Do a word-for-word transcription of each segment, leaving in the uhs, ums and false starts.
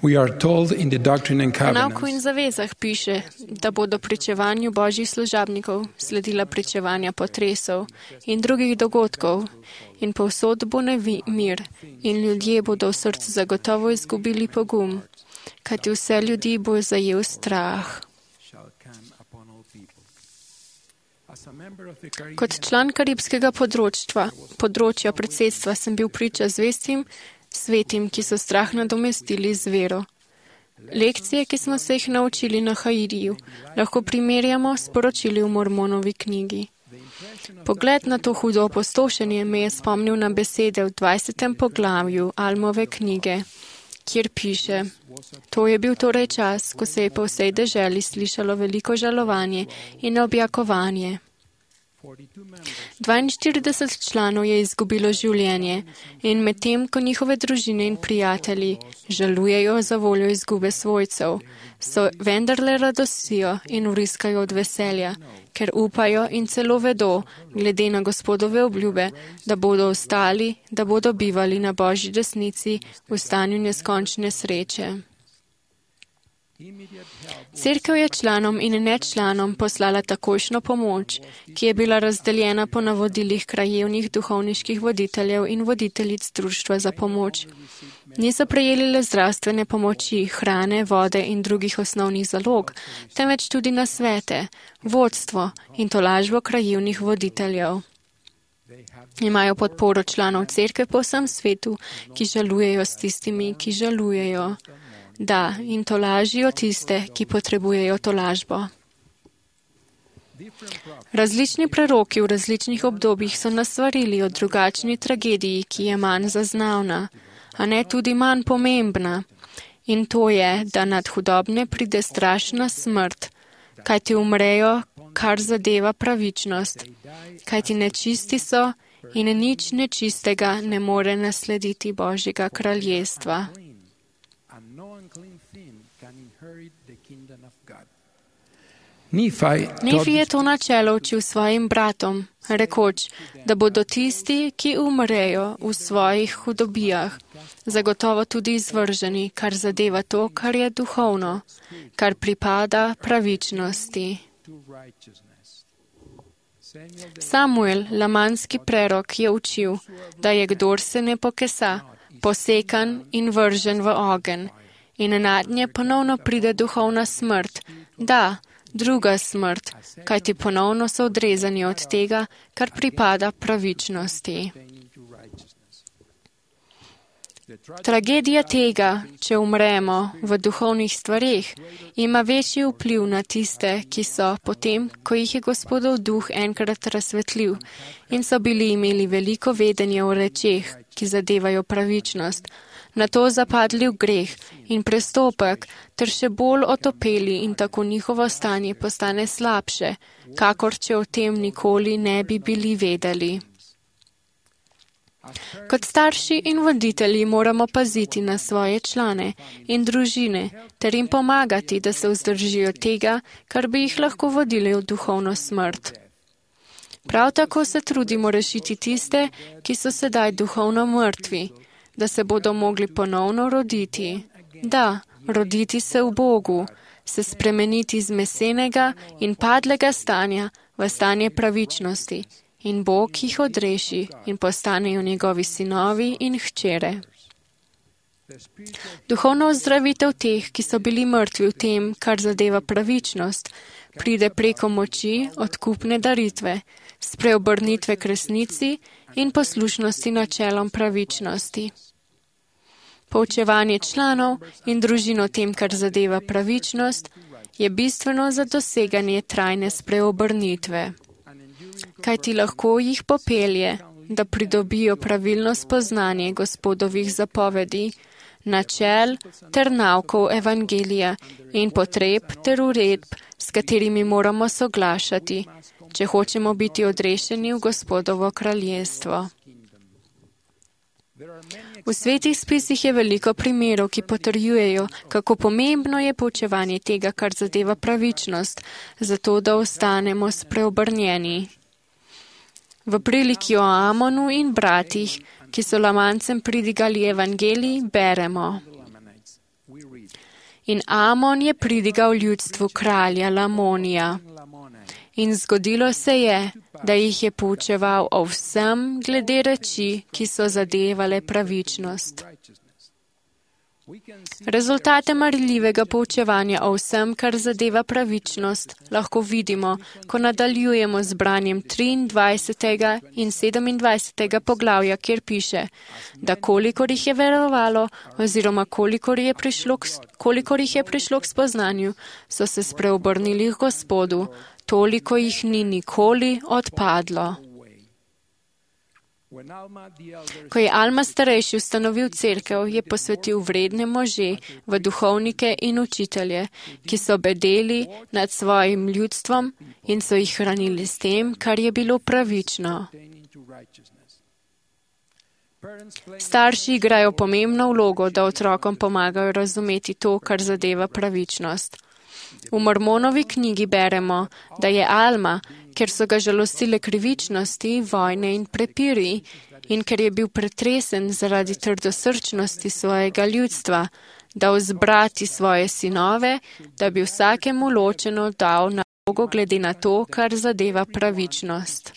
We are told in the Doctrine and V nauku in Covenants zavezah piše, da bodo pričevanju Božjih služabnikov sledila pričevanja potresov in drugih dogodkov in povsod bo nevi mir in ljudje bodo v srcu zagotovo izgubili pogum, kajti vse ljudi bo zajel strah. Kot član karibskega področja, področja predsedstva sem bil priča zvestim svetim, ki so strah nadomestili z vero. Lekcije, ki smo se jih naučili na Haitiju, lahko primerjamo s poročili v Mormonovi knjigi. Pogled na to hudo opustošenje me je spomnil na besede v dvajsetem poglavju Almove knjige, kjer piše: To je bil torej čas, ko se je po vsej deželi slišalo veliko žalovanje in objakovanje. dvainštirideset članov je izgubilo življenje in medtem, ko njihove družine in prijatelji žalujejo za voljo izgube svojcev, so vendarle radosijo in vriskajo od veselja, ker upajo in celo vedo, glede na Gospodove obljube, da bodo ostali, da bodo bivali na Božji desnici v stanju neskončne sreče. Cerkev je članom in nečlanom poslala takojšno pomoč, ki je bila razdeljena po navodilih krajevnih duhovniških voditeljev in voditeljic društva za pomoč. Niso prejeli le zdravstvene pomoči, hrane, vode in drugih osnovnih zalog, temveč tudi nasvete, vodstvo in tolažbo krajevnih voditeljev. Imajo podporo članov cerkve po vsem svetu, ki žalujejo s tistimi, ki žalujejo. Da, in tolažijo tiste, ki potrebujejo tolažbo. Različni preroki v različnih obdobjih so nas svarili o drugačni tragediji, ki je manj zaznavna, a ne tudi manj pomembna. In to je, da nad hudobne pride strašna smrt, kajti umrejo, kar zadeva pravičnost, kajti nečisti so in nič nečistega ne more naslediti Božjega kraljestva. Nefi je to načelo učil svojim bratom, rekoč, da bodo tisti, ki umrejo v svojih hudobijah, zagotovo tudi izvrženi, kar zadeva to, kar je duhovno, kar pripada pravičnosti. Samuel, lamanski prerok, je učil, da je kdor se ne pokesa, posekan in vržen v ogenj, in nadnje ponovno pride duhovna smrt, da, druga smrt, kajti ponovno so odrezani od tega, kar pripada pravičnosti. Tragedija tega, če umremo v duhovnih stvareh, ima večji vpliv na tiste, ki so potem, ko jih je Gospodov duh enkrat razsvetlil in so bili imeli veliko vedenja o rečeh, ki zadevajo pravičnost, na to zapadli v greh in prestopek, ter še bolj otopeli in tako njihovo stanje postane slabše, kakor če o tem nikoli ne bi bili vedeli. Kot starši in voditelji moramo paziti na svoje člane in družine ter jim pomagati, da se vzdržijo tega, kar bi jih lahko vodili v duhovno smrt. Prav tako se trudimo rešiti tiste, ki so sedaj duhovno mrtvi, da se bodo mogli ponovno roditi. Da, roditi se v Bogu, se spremeniti iz mesenega in padlega stanja v stanje pravičnosti. In Bog jih odreši in postanejo njegovi sinovi in hčere. Duhovna ozdravitev teh, ki so bili mrtvi v tem, kar zadeva pravičnost, pride preko moči odkupne daritve, spreobrnitve k resnici in poslušnosti načelom pravičnosti. Poučevanje članov in družin o tem, kar zadeva pravičnost, je bistveno za doseganje trajne spreobrnitve. Kaj ti lahko jih popelje, da pridobijo pravilno spoznanje Gospodovih zapovedi, načel ter naukov evangelija in potreb ter uredb, s katerimi moramo soglašati, če hočemo biti odrešeni v Gospodovo kraljestvo. V svetih spisih je veliko primerov, ki potrjujejo, kako pomembno je poučevanje tega, kar zadeva pravičnost, zato da ostanemo spreobrnjeni. V priliki o Amonu in bratih, ki so lamancem pridigali evangelij, beremo. In Amon je pridigal ljudstvu kralja Lamonija. In zgodilo se je, da jih je poučeval o vsem glede reči, ki so zadevale pravičnost. Rezultate marljivega poučevanja o vsem, kar zadeva pravičnost, lahko vidimo, ko nadaljujemo z branjem triindvajsetega in sedemindvajsetega poglavja, kjer piše, da kolikor jih je verovalo oziroma kolikor, je prišlo k, kolikor jih je prišlo k spoznanju, so se spreobrnili k Gospodu, toliko jih ni nikoli odpadlo. Ko je Alma starejši ustanovil cerkev, je posvetil vredne može v duhovnike in učitelje, ki so bedeli nad svojim ljudstvom in so jih hranili s tem, kar je bilo pravično. Starši igrajo pomembno vlogo, da otrokom pomagajo razumeti to, kar zadeva pravičnost. V Mormonovi knjigi beremo, da je Alma, ker so ga žalostile krivičnosti, vojne in prepiri, in ker je bil pretresen zaradi trdosrčnosti svojega ljudstva, dal zbrati svoje sinove, da bi vsakemu ločeno dal nalogo glede na to, kar zadeva pravičnost.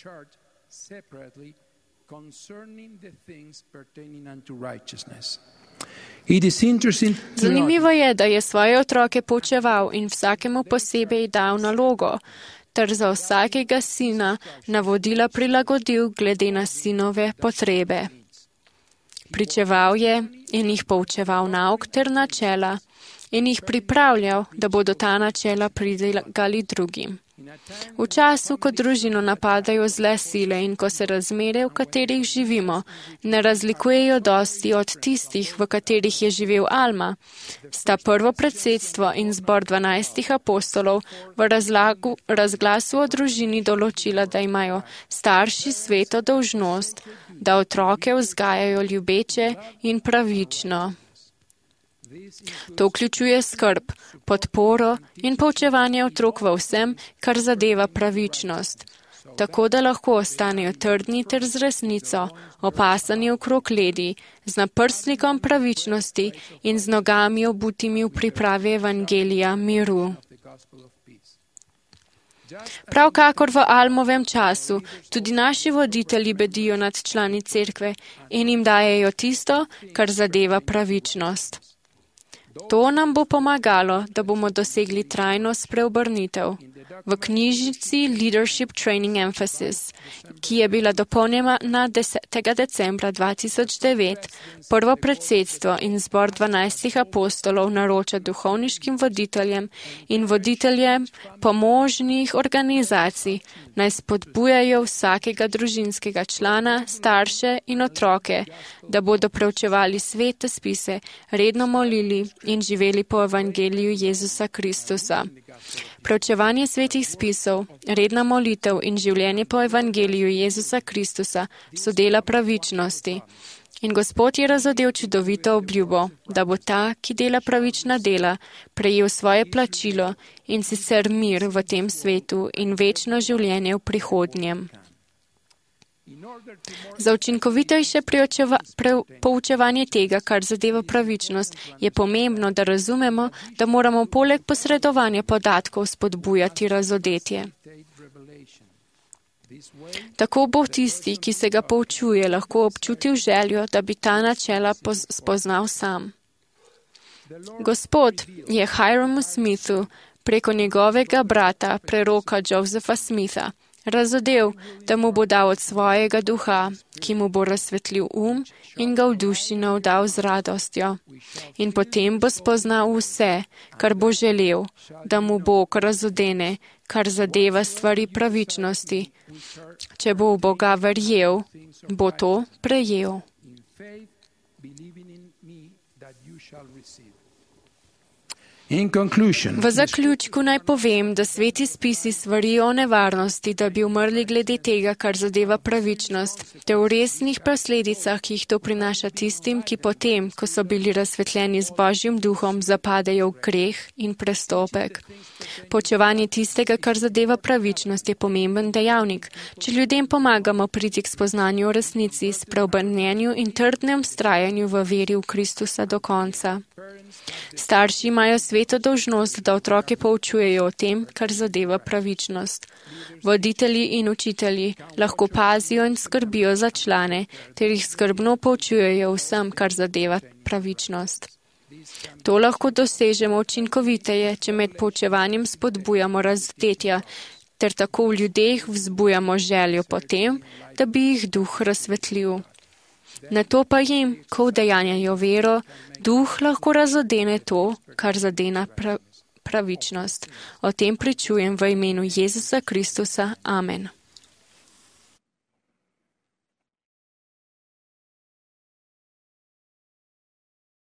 Zanimivo je, da je svoje otroke poučeval in vsakemu posebej dal nalogo, ter za vsakega sina navodila prilagodil glede na sinove potrebe. Pričeval je in jih poučeval nauk ter načela in jih pripravljal, da bodo ta načela pridigali drugim. V času, ko družino napadajo zle sile in ko se razmere, v katerih živimo, ne razlikujejo dosti od tistih, v katerih je živel Alma, sta prvo predsedstvo in zbor dvanajstih apostolov v razlagu, razglasu o družini določila, da imajo starši sveto dolžnost, da otroke vzgajajo ljubeče in pravično. To vključuje skrb, podporo in poučevanje otrok v vsem, kar zadeva pravičnost, tako da lahko ostanejo trdni ter z resnico, opasani okrog ledi, z naprstnikom pravičnosti in z nogami obutimi v pripravi evangelija miru. Prav kakor v Almovem času, tudi naši voditelji bedijo nad člani cerkve in jim dajejo tisto, kar zadeva pravičnost. To nam bo pomagalo, da bomo dosegli trajno spreobrnitev. V knjižici Leadership Training Emphasis, ki je bila dopolnjena na desetega decembra dva tisoč devet, prvo predsedstvo in zbor dvanajstih apostolov naroča duhovniškim voditeljem in voditeljem pomožnih organizacij, naj spodbujajo vsakega družinskega člana, starše in otroke, da bodo preučevali svete spise, redno molili in živeli po evangeliju Jezusa Kristusa. Preučevanje svetih spisov, redna molitev in življenje po evangeliju Jezusa Kristusa so dela pravičnosti. In Gospod je razodel čudovito obljubo, da bo ta, ki dela pravična dela, prejel svoje plačilo in sicer mir v tem svetu in večno življenje v prihodnjem. Za učinkovitejše poučevanje tega, kar zadeva pravičnost, je pomembno, da razumemo, da moramo poleg posredovanja podatkov spodbujati razodetje. Tako bo tisti, ki se ga poučuje, lahko občutil željo, da bi ta načela spoznal sam. Gospod je Hiramu Smithu preko njegovega brata, preroka Josepha Smitha, razodel, da mu bo dal od svojega duha, ki mu bo razsvetlil um in ga v duši navdal z radostjo. In potem bo spoznal vse, kar bo želel, da mu Bog razodene, kar zadeva stvari pravičnosti. Če bo v Boga verjel, bo to prejel. In conclusion, V zaključku naj povem, da sveti spisi svarijo o nevarnosti, da bi umrli glede tega, kar zadeva pravičnost, te o resnih posledicah, ki jih to prinaša tistim, ki potem, ko so bili razsvetljeni z Božjim duhom, zapadejo v greh in prestopek. Poučevanje tistega, kar zadeva pravičnost, je pomemben dejavnik. Če ljudem pomagamo priti k spoznanju o resnici, spreobrnenju in trdnem vztrajanju v veri v Kristusa do konca. Starši imajo sveto dolžnost, da otroke poučujejo o tem, kar zadeva pravičnost. Voditelji in učitelji lahko pazijo in skrbijo za člane, ter jih skrbno poučujejo vsem, kar zadeva pravičnost. To lahko dosežemo učinkoviteje, če med poučevanjem spodbujamo razodetja, ter tako v ljudeh vzbujamo željo po tem, da bi jih duh razsvetlil. Na to pa jim, ko udejanjajo vero, duh lahko razodene to, kar zadena pravičnost. O tem pričujem v imenu Jezusa Kristusa. Amen.